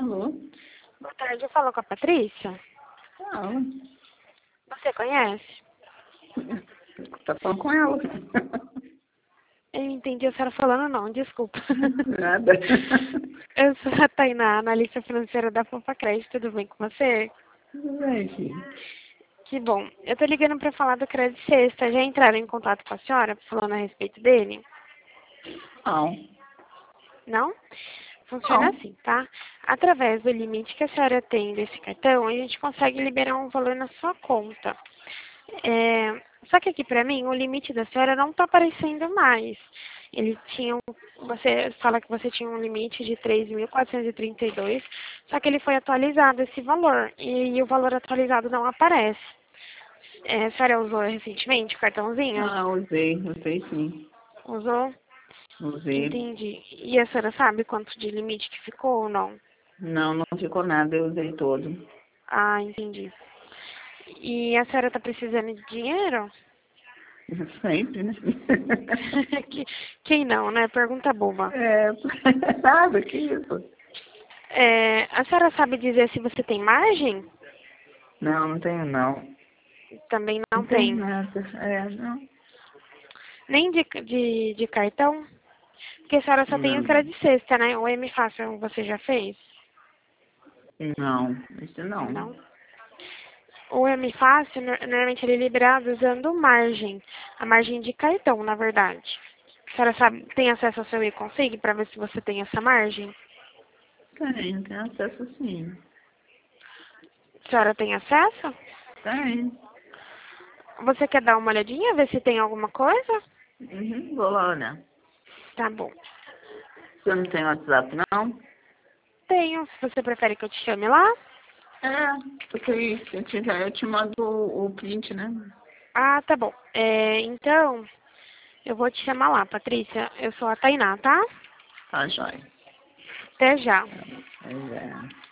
Alô? Boa tarde, eu falo com a Patrícia. Não. Você conhece? Tá falando com ela. Eu entendi a senhora falando não, desculpa. Nada. Eu sou a Tainá, analista financeira da Fofa Crédito, tudo bem com você? Tudo bem, filho. Que bom. Eu tô ligando pra falar do Crédito Sexta. Já entraram em contato com a senhora falando a respeito dele? Não. Não? Funciona Não. assim, tá? Através do limite que a senhora tem desse cartão, a gente consegue liberar um valor na sua conta. Só que aqui pra mim, o limite da senhora não tá aparecendo mais. Ele tinha você fala que você tinha um limite de 3.432, só que ele foi atualizado esse valor, e o valor atualizado não aparece. A senhora usou recentemente o cartãozinho? Ah, usei sim. Usou? Usei. Entendi. E a senhora sabe quanto de limite que ficou ou não? Não, não ficou nada, eu usei todo. Ah, entendi. E a senhora tá precisando de dinheiro? Sempre, né? Que- Quem não, né? Pergunta boba. É, nada, que isso? A senhora sabe dizer se você tem margem? Não, não tenho não. Também Não não tenho tem. nada. É, não. Nem de cartão? Porque a senhora só tem o Não. crédito sexta, né? O M Fácil você já fez? Não, isso não. Não. O M Fácil, normalmente ele é liberado usando margem. A margem de cartão, na verdade. A senhora sabe, tem acesso ao seu e-consig para ver se você tem essa margem? Tenho acesso sim. A senhora tem acesso? Tenho. Você quer dar uma olhadinha, ver se tem alguma coisa? Uhum, vou lá olhar. Tá bom. Você não tem WhatsApp, não? Tenho. Se você prefere que eu te chame lá? É, porque eu te mando o print, né? Ah, tá bom. Então, eu vou te chamar lá, Patrícia. Eu sou a Tainá, tá? Tá, joia. Até já. Pois é.